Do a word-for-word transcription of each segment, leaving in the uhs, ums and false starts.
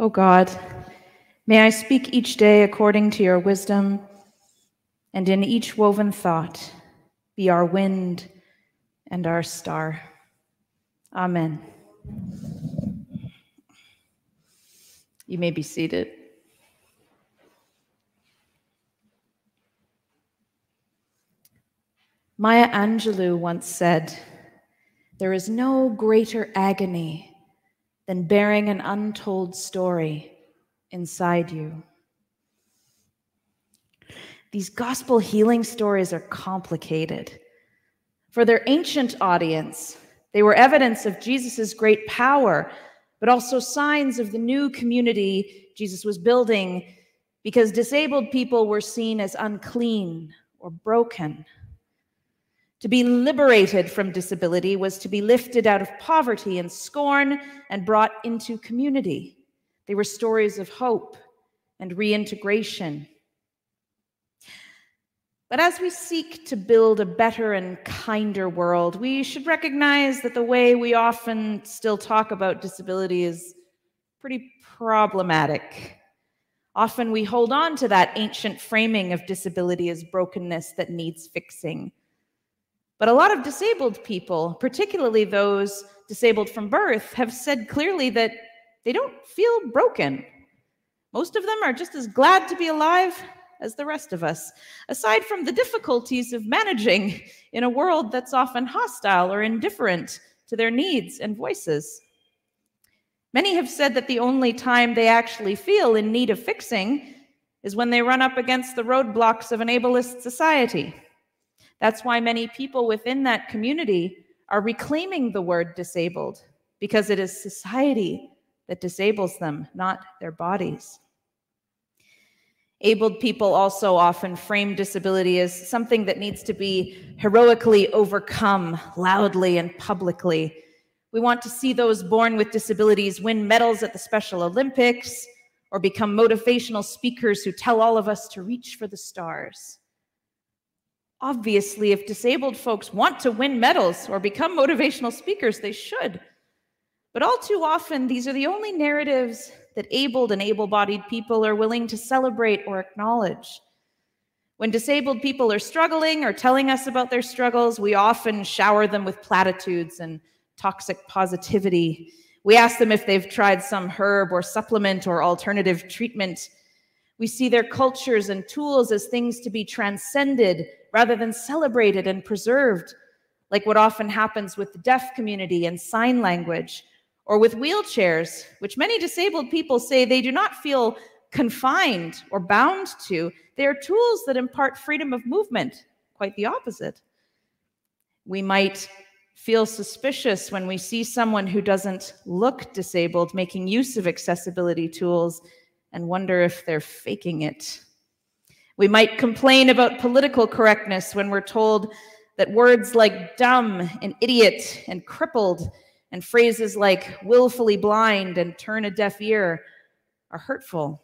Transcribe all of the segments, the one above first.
O God, may I speak each day according to your wisdom, and in each woven thought be our wind and our star. Amen. You may be seated. Maya Angelou once said, "There is no greater agony than bearing an untold story inside you." These gospel healing stories are complicated. For their ancient audience, they were evidence of Jesus' great power, but also signs of the new community Jesus was building, because disabled people were seen as unclean or broken. To be liberated from disability was to be lifted out of poverty and scorn and brought into community. They were stories of hope and reintegration. But as we seek to build a better and kinder world, we should recognize that the way we often still talk about disability is pretty problematic. Often we hold on to that ancient framing of disability as brokenness that needs fixing. But a lot of disabled people, particularly those disabled from birth, have said clearly that they don't feel broken. Most of them are just as glad to be alive as the rest of us, aside from the difficulties of managing in a world that's often hostile or indifferent to their needs and voices. Many have said that the only time they actually feel in need of fixing is when they run up against the roadblocks of an ableist society. That's why many people within that community are reclaiming the word disabled, because it is society that disables them, not their bodies. Abled people also often frame disability as something that needs to be heroically overcome loudly and publicly. We want to see those born with disabilities win medals at the Special Olympics or become motivational speakers who tell all of us to reach for the stars. Obviously, if disabled folks want to win medals or become motivational speakers, they should. But all too often, these are the only narratives that abled and able-bodied people are willing to celebrate or acknowledge. When disabled people are struggling or telling us about their struggles, we often shower them with platitudes and toxic positivity. We ask them if they've tried some herb or supplement or alternative treatment. We see their cultures and tools as things to be transcended rather than celebrated and preserved, like what often happens with the deaf community and sign language, or with wheelchairs, which many disabled people say they do not feel confined or bound to. They are tools that impart freedom of movement, quite the opposite. We might feel suspicious when we see someone who doesn't look disabled making use of accessibility tools and wonder if they're faking it. We might complain about political correctness when we're told that words like dumb and idiot and crippled and phrases like willfully blind and turn a deaf ear are hurtful.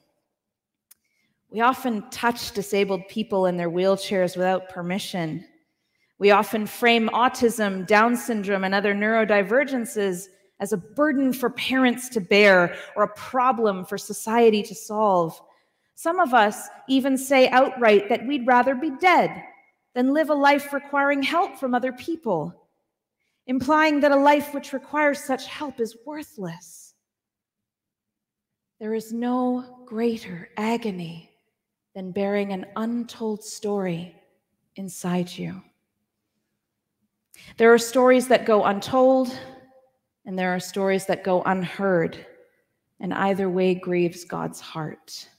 We often touch disabled people in their wheelchairs without permission. We often frame autism, Down syndrome, and other neurodivergences as a burden for parents to bear or a problem for society to solve. Some of us even say outright that we'd rather be dead than live a life requiring help from other people, implying that a life which requires such help is worthless. There is no greater agony than bearing an untold story inside you. There are stories that go untold, and there are stories that go unheard, and either way grieves God's heart.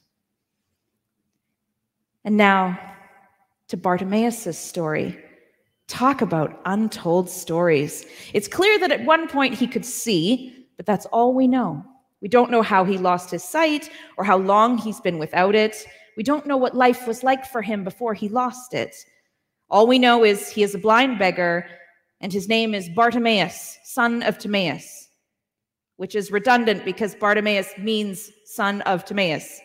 And now to Bartimaeus' story. Talk about untold stories. It's clear that at one point he could see, but that's all we know. We don't know how he lost his sight or how long he's been without it. We don't know what life was like for him before he lost it. All we know is he is a blind beggar, and his name is Bartimaeus, son of Timaeus, which is redundant because Bartimaeus means son of Timaeus.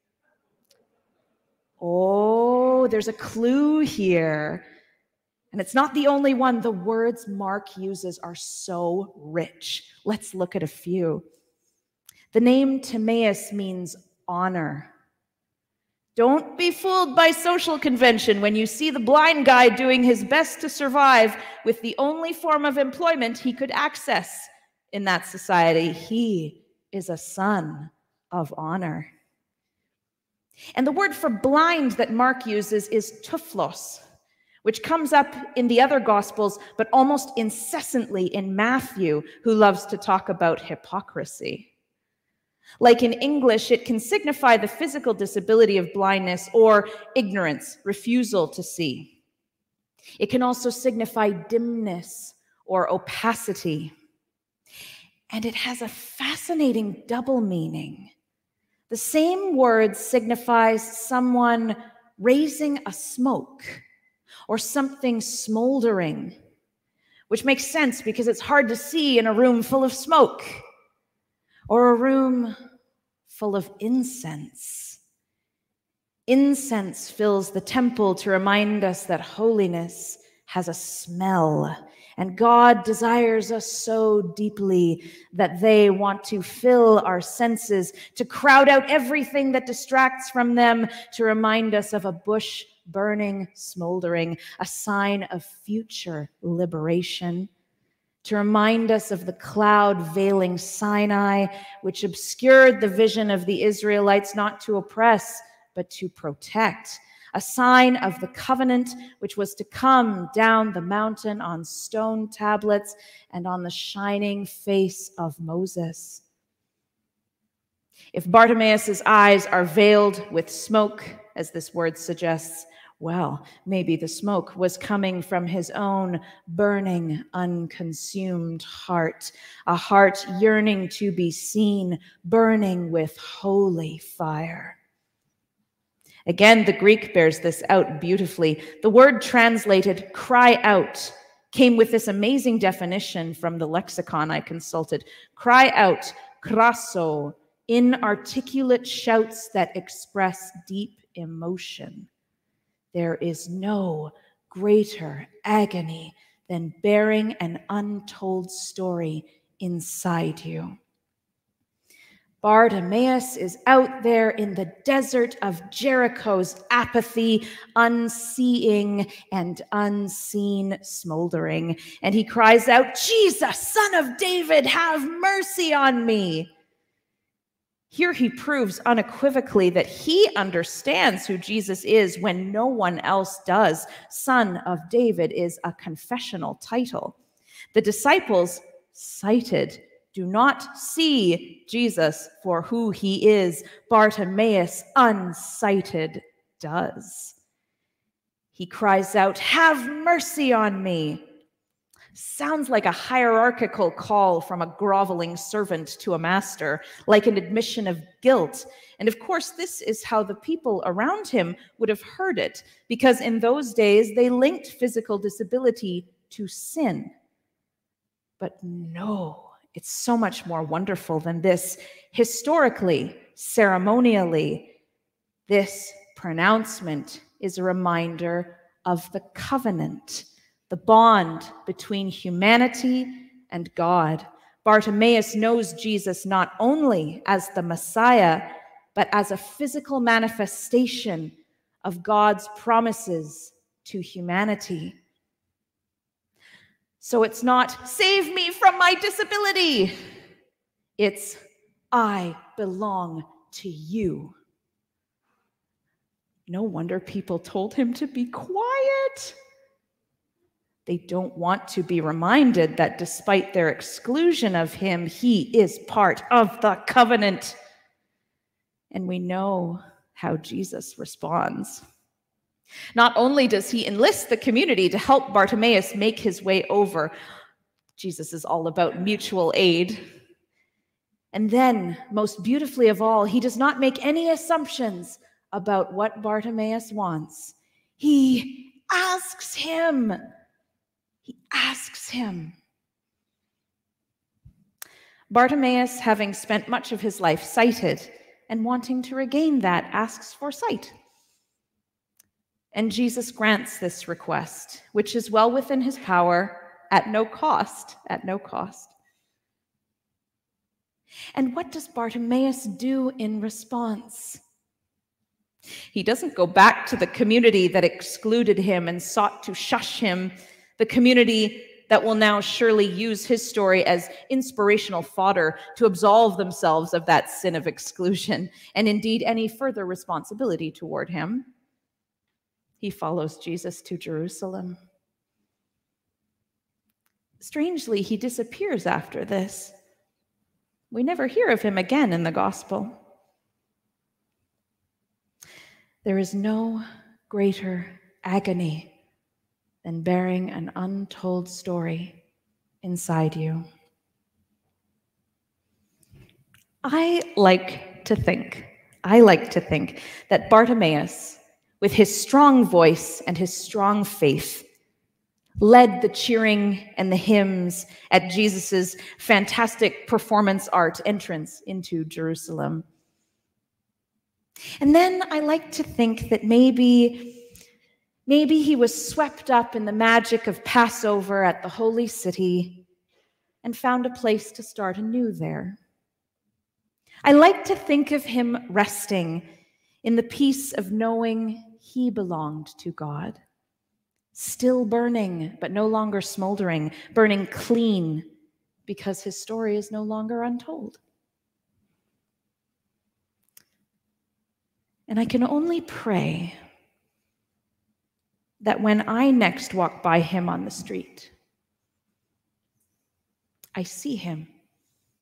Oh, there's a clue here. And it's not the only one. The words Mark uses are so rich. Let's look at a few. The name Timaeus means honor. Don't be fooled by social convention when you see the blind guy doing his best to survive with the only form of employment he could access in that society. He is a son of honor. And the word for blind that Mark uses is tuphlos, which comes up in the other Gospels, but almost incessantly in Matthew, who loves to talk about hypocrisy. Like in English, it can signify the physical disability of blindness or ignorance, refusal to see. It can also signify dimness or opacity. And it has a fascinating double meaning. The same word signifies someone raising a smoke or something smoldering, which makes sense because it's hard to see in a room full of smoke, or a room full of incense. Incense fills the temple to remind us that holiness has a smell, and God desires us so deeply that they want to fill our senses, to crowd out everything that distracts from them, to remind us of a bush burning, smoldering, a sign of future liberation, to remind us of the cloud veiling Sinai, which obscured the vision of the Israelites not to oppress, but to protect, a sign of the covenant which was to come down the mountain on stone tablets and on the shining face of Moses. If Bartimaeus' eyes are veiled with smoke, as this word suggests, well, maybe the smoke was coming from his own burning, unconsumed heart, a heart yearning to be seen, burning with holy fire. Again, the Greek bears this out beautifully. The word translated cry out came with this amazing definition from the lexicon I consulted. Cry out, krasso, inarticulate shouts that express deep emotion. There is no greater agony than bearing an untold story inside you. Bartimaeus is out there in the desert of Jericho's apathy, unseeing and unseen smoldering. And he cries out, "Jesus, Son of David, have mercy on me." Here he proves unequivocally that he understands who Jesus is when no one else does. Son of David is a confessional title. The disciples, sighted, do not see Jesus for who he is. Bartimaeus, unsighted, does. He cries out, "Have mercy on me." Sounds like a hierarchical call from a groveling servant to a master, like an admission of guilt. And of course, this is how the people around him would have heard it, because in those days they linked physical disability to sin. But no, it's so much more wonderful than this. Historically, ceremonially, this pronouncement is a reminder of the covenant, the bond between humanity and God. Bartimaeus knows Jesus not only as the Messiah, but as a physical manifestation of God's promises to humanity. So it's not, "Save me from my disability." It's, "I belong to you." No wonder people told him to be quiet. They don't want to be reminded that despite their exclusion of him, he is part of the covenant. And we know how Jesus responds. Not only does he enlist the community to help Bartimaeus make his way over, Jesus is all about mutual aid. And then, most beautifully of all, he does not make any assumptions about what Bartimaeus wants. He asks him. He asks him. Bartimaeus, having spent much of his life sighted and wanting to regain that, asks for sight. And Jesus grants this request, which is well within his power, at no cost, at no cost. And what does Bartimaeus do in response? He doesn't go back to the community that excluded him and sought to shush him, the community that will now surely use his story as inspirational fodder to absolve themselves of that sin of exclusion, and indeed any further responsibility toward him. He follows Jesus to Jerusalem. Strangely, he disappears after this. We never hear of him again in the gospel. There is no greater agony than bearing an untold story inside you. I like to think, I like to think that Bartimaeus, with his strong voice and his strong faith, led the cheering and the hymns at Jesus's fantastic performance art entrance into Jerusalem. And then I like to think that maybe, maybe he was swept up in the magic of Passover at the holy city and found a place to start anew there. I like to think of him resting in the peace of knowing he belonged to God, still burning, but no longer smoldering, burning clean because his story is no longer untold. And I can only pray that when I next walk by him on the street, I see him